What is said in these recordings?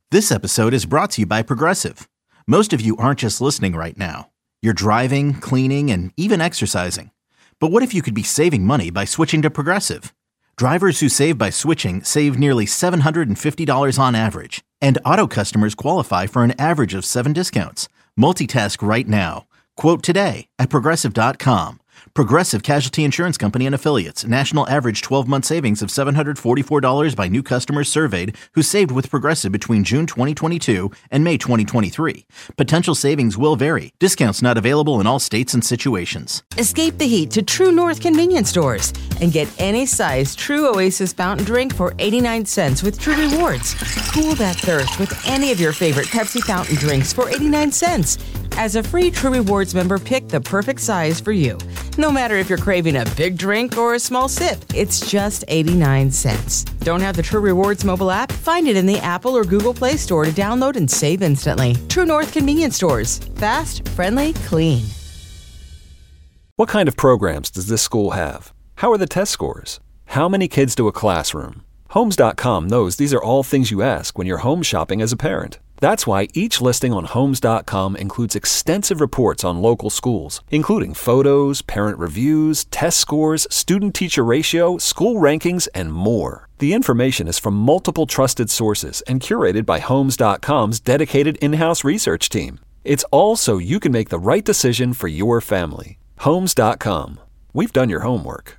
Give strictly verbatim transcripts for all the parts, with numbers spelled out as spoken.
This episode is brought to you by Progressive. Most of you aren't just listening right now. You're driving, cleaning, and even exercising. But what if you could be saving money by switching to Progressive? Drivers who save by switching save nearly seven hundred fifty dollars on average. And auto customers qualify for an average of seven discounts. Multitask right now. Quote today at Progressive dot com. Progressive Casualty Insurance Company and Affiliates. National average twelve-month savings of seven hundred forty-four dollars by new customers surveyed who saved with Progressive between June twenty twenty-two and May twenty twenty-three. Potential savings will vary. Discounts not available in all states and situations. Escape the heat to True North convenience stores and get any size True Oasis fountain drink for eighty-nine cents with True Rewards. Cool that thirst with any of your favorite Pepsi fountain drinks for eighty-nine cents. As a free True Rewards member, pick the perfect size for you. No matter if you're craving a big drink or a small sip, it's just eighty-nine cents. Don't have the True Rewards mobile app? Find it in the Apple or Google Play Store to download and save instantly. True North convenience stores. Fast, friendly, clean. What kind of programs does this school have? How are the test scores? How many kids do a classroom? Homes dot com knows these are all things you ask when you're home shopping as a parent. That's why each listing on Homes dot com includes extensive reports on local schools, including photos, parent reviews, test scores, student-teacher ratio, school rankings, and more. The information is from multiple trusted sources and curated by Homes dot com's dedicated in-house research team. It's all so you can make the right decision for your family. Homes dot com. We've done your homework.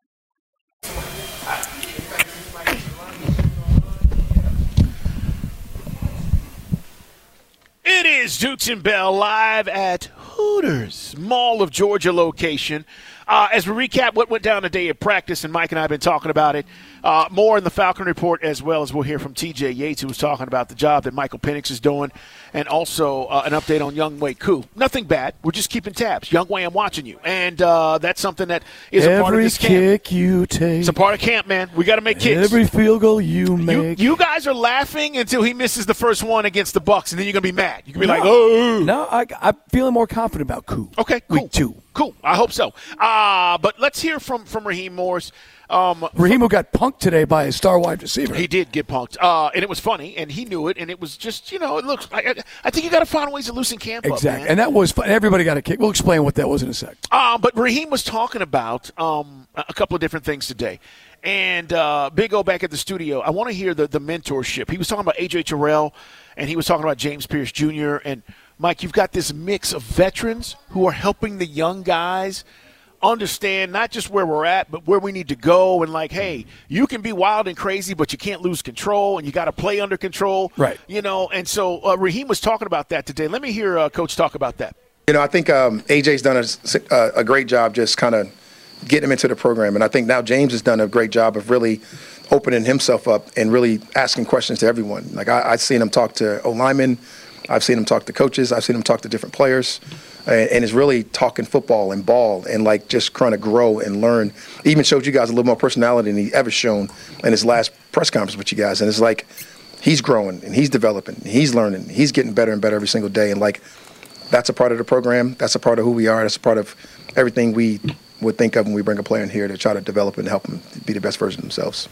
It is Dukes and Bell live at Hooters Mall of Georgia location. Uh, as we recap what went down today at practice, and Mike and I have been talking about it, uh, more in the Falcon Report, as well as we'll hear from T J Yates, who was talking about the job that Michael Penix is doing, and also uh, an update on Younghoe Koo. Nothing bad. We're just keeping tabs. Younghoe, I'm watching you. And uh, that's something that is Every a part of this camp. Every kick you take. It's a part of camp, man. We got to make kicks. Every field goal you make. You, you guys are laughing until he misses the first one against the Bucs, and then you're going to be mad. You're going to be no, like, oh. No, I, I'm feeling more confident about Koo. Okay, cool. Week two. Cool. I hope so. Uh, but let's hear from, from Raheem Morris. Um, Raheem, who got punked today by his star wide receiver. He did get punked. Uh, and it was funny, and he knew it, and it was just, you know, it looks I, I think you got to find ways to loosen camp exactly. up, man. And that was fun. Everybody got a kick. We'll explain what that was in a sec. Uh, but Raheem was talking about um, a couple of different things today. And uh, Big O back at the studio, I want to hear the, the mentorship. He was talking about A J Terrell, and he was talking about James Pierce Junior And, Mike, you've got this mix of veterans who are helping the young guys understand not just where we're at, but where we need to go. And like, hey, you can be wild and crazy, but you can't lose control, and you got to play under control. Right. You know, and so uh, Raheem was talking about that today. Let me hear uh, Coach talk about that. You know, I think um, A J's done a, a great job just kind of getting him into the program. And I think now James has done a great job of really opening himself up and really asking questions to everyone. Like, I, I've seen him talk to O-linemen. I've seen him talk to coaches. I've seen him talk to different players. And, and is really talking football and ball and, like, just trying to grow and learn. He even showed you guys a little more personality than he ever shown in his last press conference with you guys. And it's like he's growing and he's developing. And he's learning. He's getting better and better every single day. And, like, that's a part of the program. That's a part of who we are. That's a part of everything we would think of when we bring a player in here to try to develop and help them be the best version of themselves.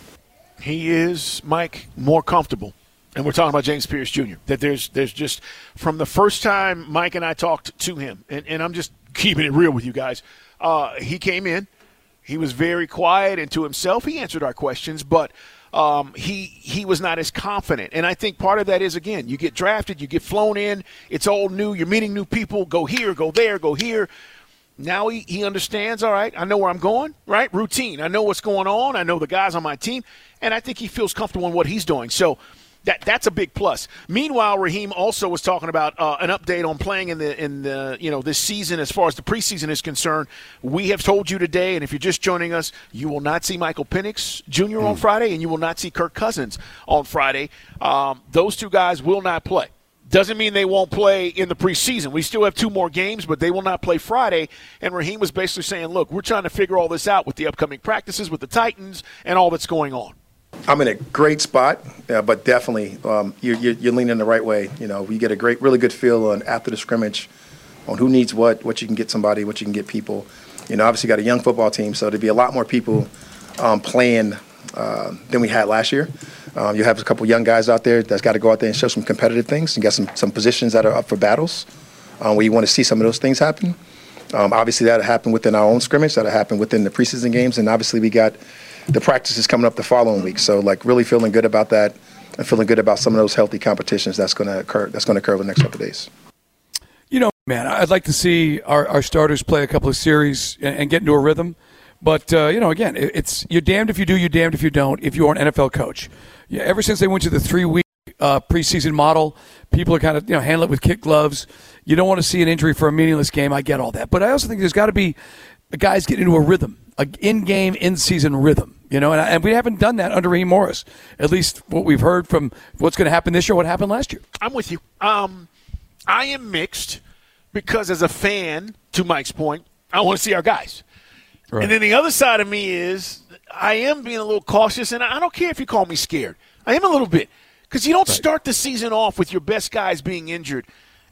He is, Mike, more comfortable. And we're talking about James Pierce Junior That there's there's just from the first time Mike and I talked to him, and, and I'm just keeping it real with you guys, uh, he came in. He was very quiet and to himself. He answered our questions, but um, he he was not as confident. And I think part of that is, again, you get drafted, you get flown in, it's all new, you're meeting new people, go here, go there, go here. Now he, he understands, all right, I know where I'm going, right? Routine. I know what's going on. I know the guys on my team. And I think he feels comfortable in what he's doing. So that that's a big plus. Meanwhile, Raheem also was talking about uh, an update on playing in the in the you know this season as far as the preseason is concerned. We have told you today, and if you're just joining us, you will not see Michael Penix Junior Mm. on Friday, and you will not see Kirk Cousins on Friday. Um, those two guys will not play. Doesn't mean they won't play in the preseason. We still have two more games, but they will not play Friday. And Raheem was basically saying, look, we're trying to figure all this out with the upcoming practices, with the Titans, and all that's going on. I'm in a great spot, uh, but definitely um, you're, you're, you're leaning the right way. You know, we get a great, really good feel on after the scrimmage on who needs what, what you can get somebody, what you can get people. You know, obviously got a young football team, so there'd be a lot more people um, playing uh, than we had last year. Um, you have a couple young guys out there that's got to go out there and show some competitive things and get some, some positions that are up for battles um, where you want to see some of those things happen. Um, obviously, that'll happen within our own scrimmage. That'll happen within the preseason games. And obviously, we got the practices coming up the following week. So, like, really feeling good about that and feeling good about some of those healthy competitions that's going to occur that's going to occur over the next couple of days. You know, man, I'd like to see our, our starters play a couple of series and, and get into a rhythm. But, uh, you know, again, it's you're damned if you do, you're damned if you don't, if you're an N F L coach. Yeah, ever since they went to the three-week uh, preseason model, people are kind of, you know, handle it with kid gloves. You don't want to see an injury for a meaningless game. I get all that. But I also think there's got to be guys get into a rhythm, an in-game, in-season rhythm. You know, and, and we haven't done that under Raheem Morris. At least what we've heard from what's going to happen this year, what happened last year. I'm with you. Um, I am mixed because as a fan, to Mike's point, I want to see our guys. Right. And then the other side of me is I am being a little cautious, and I don't care if you call me scared. I am a little bit because you don't right. start the season off with your best guys being injured.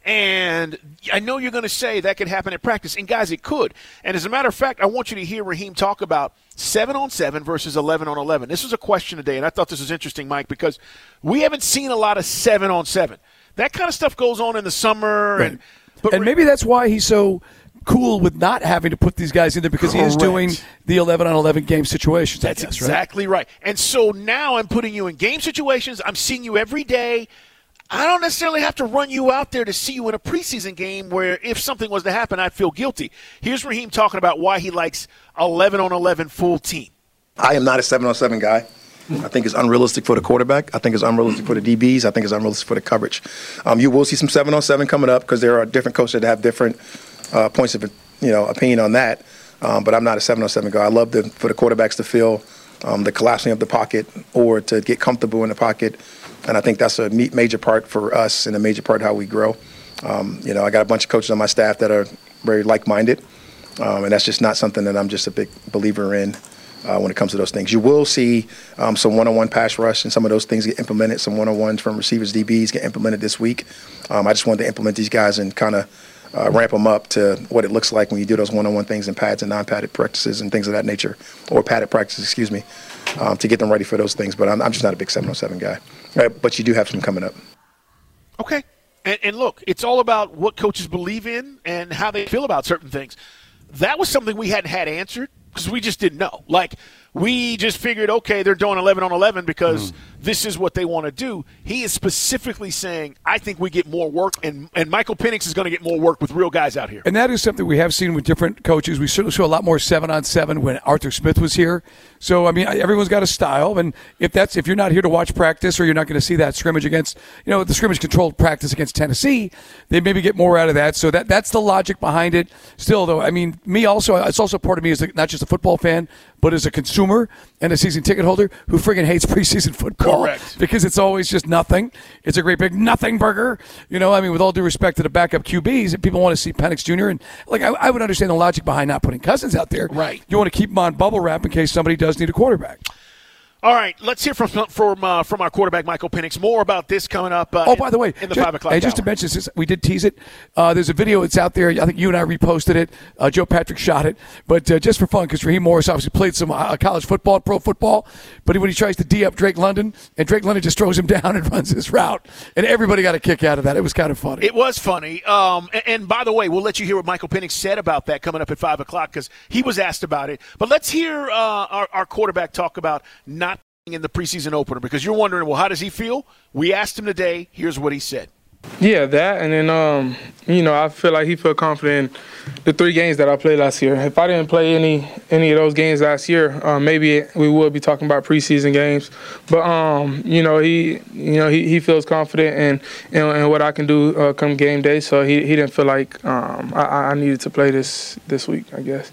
And I know you're going to say that could happen at practice. And, guys, it could. And as a matter of fact, I want you to hear Raheem talk about seven on seven versus eleven on eleven. This was a question today, and I thought this was interesting, Mike, because we haven't seen a lot of seven on seven. That kind of stuff goes on in the summer. Right. And, but and maybe that's why he's so cool with not having to put these guys in there because Correct. he is doing the eleven on eleven game situations. That's guess, exactly right? right. And so now I'm putting you in game situations. I'm seeing you every day. I don't necessarily have to run you out there to see you in a preseason game where if something was to happen, I'd feel guilty. Here's Raheem talking about why he likes eleven on eleven full team. I am not a seven on seven guy. I think it's unrealistic for the quarterback. I think it's unrealistic for the D Bs. I think it's unrealistic for the coverage. Um, you will see some seven on seven coming up because there are different coaches that have different uh, points of you know opinion on that. Um, but I'm not a seven on seven guy. I love the, for the quarterbacks to feel um, the collapsing of the pocket or to get comfortable in the pocket. And I think that's a major part for us and a major part of how we grow. Um, you know, I got a bunch of coaches on my staff that are very like-minded, um, and that's just not something that I'm just a big believer in uh, when it comes to those things. You will see um, some one-on-one pass rush and some of those things get implemented. Some one-on-ones from receivers, D Bs get implemented this week. Um, I just wanted to implement these guys and kind of uh, ramp them up to what it looks like when you do those one-on-one things in pads and non-padded practices and things of that nature, or padded practices, excuse me, um, to get them ready for those things. But I'm, I'm just not a big seven on seven guy. Right, but you do have some coming up. Okay. And, and look, it's all about what coaches believe in and how they feel about certain things. That was something we hadn't had answered because we just didn't know. Like, we just figured, okay, they're doing eleven on eleven because mm. this is what they want to do. He is specifically saying, I think we get more work, and, and Michael Penix is going to get more work with real guys out here. And that is something we have seen with different coaches. We certainly saw a lot more seven on seven when Arthur Smith was here. So, I mean, everyone's got a style, and if that's if you're not here to watch practice or you're not going to see that scrimmage against, you know, the scrimmage-controlled practice against Tennessee, they maybe get more out of that. So that that's the logic behind it. Still, though, I mean, me also, it's also part of me as a, not just a football fan, but as a consumer and a season ticket holder who friggin' hates preseason football. Correct. Because it's always just nothing. It's a great big nothing burger. You know, I mean, with all due respect to the backup Q Bs, people want to see Penix Junior And, like, I, I would understand the logic behind not putting Cousins out there. Right. You want to keep him on bubble wrap in case somebody does need a quarterback. All right, let's hear from from uh, from our quarterback, Michael Penix. More about this coming up. Uh, oh, in, by the way, in the just, five o'clock and just hour. to mention this, we did tease it. Uh, there's a video. It's out there. I think you and I reposted it. Uh, Joe Patrick shot it, but uh, just for fun, because Raheem Morris obviously played some uh, college football and pro football. But when he tries to D up Drake London, and Drake London just throws him down and runs his route, and everybody got a kick out of that. It was kind of funny. It was funny. Um, and, and by the way, we'll let you hear what Michael Penix said about that coming up at five o'clock because he was asked about it. But let's hear uh, our, our quarterback talk about not in the preseason opener because you're wondering, well, how does he feel? We asked him today. Here's what he said. Yeah, that, and then, um, you know, I feel like he felt confident in the three games that I played last year. If I didn't play any any of those games last year, uh, maybe we would be talking about preseason games. But, um, you know, he you know he, he feels confident in, in, in what I can do uh, come game day, so he, he didn't feel like um, I, I needed to play this this week, I guess.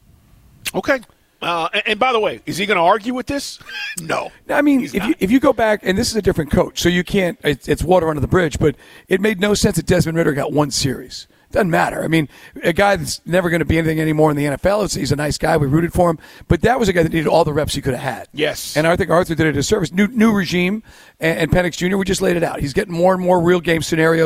Okay. Uh, and, and by the way, is he going to argue with this? No. I mean, if you, if you go back, and this is a different coach, so you can't, it's, it's water under the bridge, but it made no sense that Desmond Ridder got one series. Doesn't matter. I mean, a guy that's never going to be anything anymore in the N F L, he's a nice guy. We rooted for him. But that was a guy that needed all the reps he could have had. Yes. And I think Arthur did a disservice. New, new regime, and, and Penix Junior, we just laid it out. He's getting more and more real game scenarios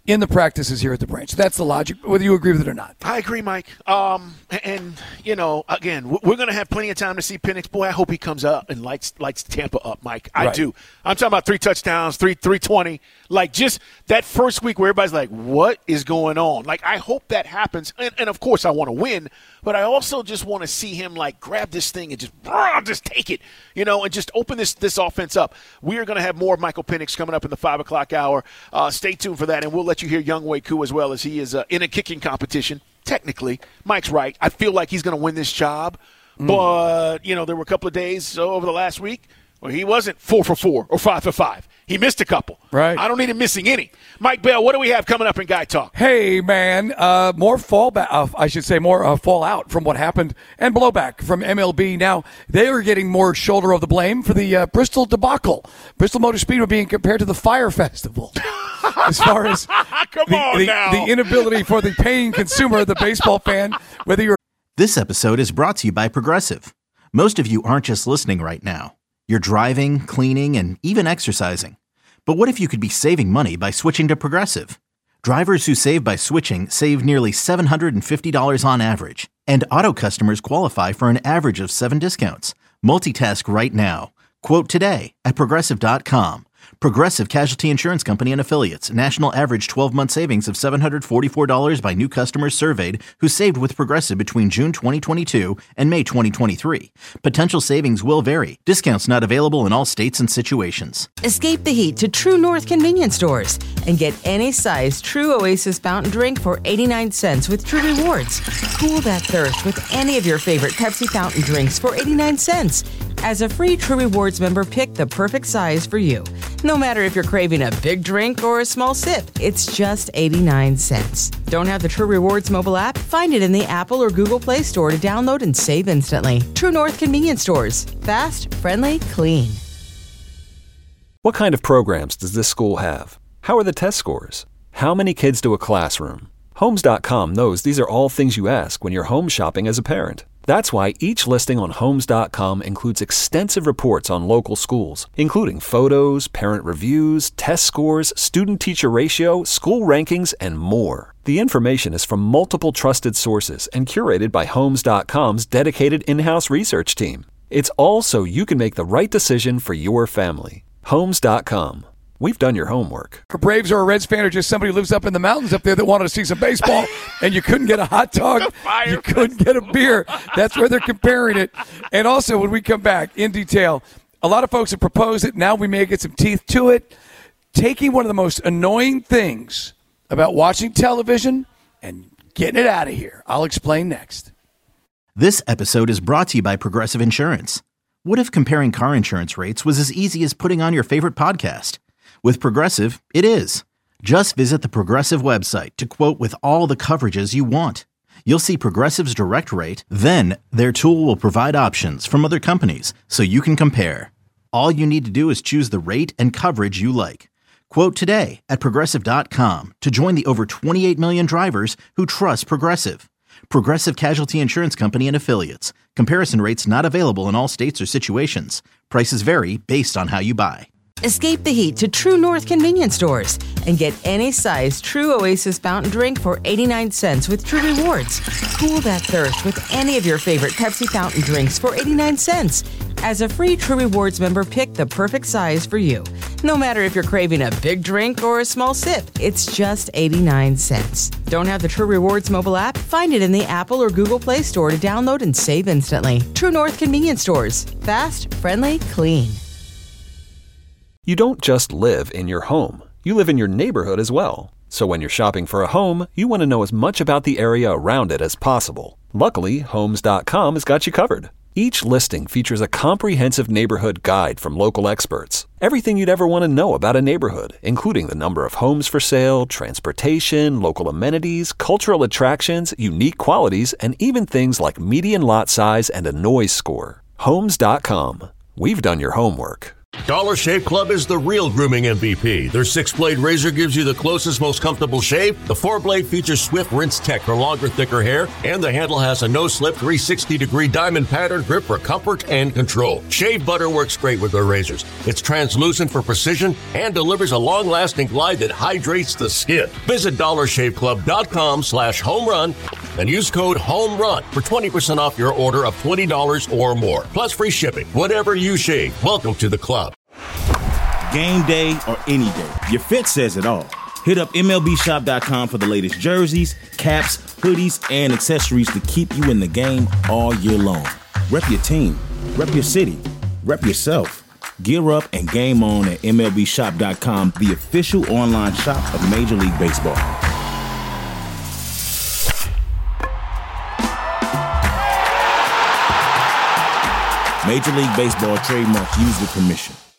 in the practices here at the Branch. That's the logic, whether you agree with it or not. I agree, Mike. Um, and, and, you know, again, we're going to have plenty of time to see Penix. Boy, I hope he comes up and lights lights Tampa up, Mike. I Right. do. I'm talking about three touchdowns, three three twenty. Like, just that first week where everybody's like, what is going on? Like, I hope that happens. And, and of course, I want to win. But I also just want to see him, like, grab this thing and just, just take it, you know, and just open this, this offense up. We are going to have more of Michael Penix coming up in the five o'clock hour. Uh, stay tuned for that, and we'll let you hear Younghoe Koo as well, as he is uh, in a kicking competition. Technically, Mike's right. I feel like he's going to win this job. Mm. But, you know, there were a couple of days over the last week where he wasn't four for four or five for five. He missed a couple. Right. I don't need him missing any. Mike Bell, what do we have coming up in Guy Talk? Hey, man, uh, more fallback, uh, I should say more uh, fallout from what happened and blowback from M L B. Now, they are getting more shoulder of the blame for the uh, Bristol debacle. Bristol Motor Speedway being compared to the Fire Festival. As far as Come the, on the, now. the inability for the paying consumer, the baseball fan, whether you're This episode is brought to you by Progressive. Most of you aren't just listening right now. You're driving, cleaning, and even exercising. But what if you could be saving money by switching to Progressive? Drivers who save by switching save nearly seven hundred fifty dollars on average. And auto customers qualify for an average of seven discounts. Multitask right now. Quote today at Progressive dot com. Progressive Casualty Insurance Company and Affiliates. National average twelve-month savings of seven hundred forty-four dollars by new customers surveyed who saved with Progressive between June twenty twenty-two and May twenty twenty-three. Potential savings will vary. Discounts not available in all states and situations. Escape the heat to True North convenience stores and get any size True Oasis fountain drink for eighty-nine cents with True Rewards. Cool that thirst with any of your favorite Pepsi fountain drinks for eighty-nine cents. As a free True Rewards member, pick the perfect size for you. No matter if you're craving a big drink or a small sip, it's just eighty-nine cents. Don't have the True Rewards mobile app? Find it in the Apple or Google Play Store to download and save instantly. True North convenience stores. Fast, friendly, clean. What kind of programs does this school have? How are the test scores? How many kids do a classroom? Homes dot com knows these are all things you ask when you're home shopping as a parent. That's why each listing on Homes dot com includes extensive reports on local schools, including photos, parent reviews, test scores, student-teacher ratio, school rankings, and more. The information is from multiple trusted sources and curated by Homes dot com's dedicated in-house research team. It's all so you can make the right decision for your family. Homes dot com. We've done your homework. a Braves or a Reds fan or just somebody who lives up in the mountains up there that wanted to see some baseball and you couldn't get a hot dog, you couldn't get a beer. That's where they're comparing it. And also, when we come back in detail, a lot of folks have proposed it. Now we may get some teeth to it. Taking one of the most annoying things about watching television and getting it out of here. I'll explain next. This episode is brought to you by Progressive Insurance. What if comparing car insurance rates was as easy as putting on your favorite podcast? With Progressive, it is. Just visit the Progressive website to quote with all the coverages you want. You'll see Progressive's direct rate, then their tool will provide options from other companies so you can compare. All you need to do is choose the rate and coverage you like. Quote today at Progressive dot com to join the over twenty-eight million drivers who trust Progressive. Progressive Casualty Insurance Company and Affiliates. Comparison rates not available in all states or situations. Prices vary based on how you buy. Escape the heat to True North convenience stores and get any size True Oasis fountain drink for eighty-nine cents with True Rewards. Cool that thirst with any of your favorite Pepsi fountain drinks for eighty-nine cents. As a free True Rewards member, pick the perfect size for you. No matter if you're craving a big drink or a small sip, it's just eighty-nine cents. Don't have the True Rewards mobile app? Find it in the Apple or Google Play Store to download and save instantly. True North convenience stores. Fast, friendly, clean. You don't just live in your home. You live in your neighborhood as well. So when you're shopping for a home, you want to know as much about the area around it as possible. Luckily, Homes dot com has got you covered. Each listing features a comprehensive neighborhood guide from local experts. Everything you'd ever want to know about a neighborhood, including the number of homes for sale, transportation, local amenities, cultural attractions, unique qualities, and even things like median lot size and a noise score. Homes dot com. We've done your homework. Dollar Shave Club is the real grooming M V P. Their six-blade razor gives you the closest, most comfortable shave. The four-blade features swift rinse tech for longer, thicker hair. And the handle has a no-slip three hundred sixty degree diamond pattern grip for comfort and control. Shave butter works great with their razors. It's translucent for precision and delivers a long-lasting glide that hydrates the skin. Visit dollar shave club dot com slash home run and use code HOMERUN for twenty percent off your order of twenty dollars or more. Plus free shipping. Whatever you shave, welcome to the club. Game day or any day, your fit says it all. Hit up M L B shop dot com for the latest jerseys, caps, hoodies, and accessories to keep you in the game all year long. Rep your team, rep your city, rep yourself. Gear up and game on at M L B shop dot com, the official online shop of Major League Baseball. Major League Baseball trademark used with permission.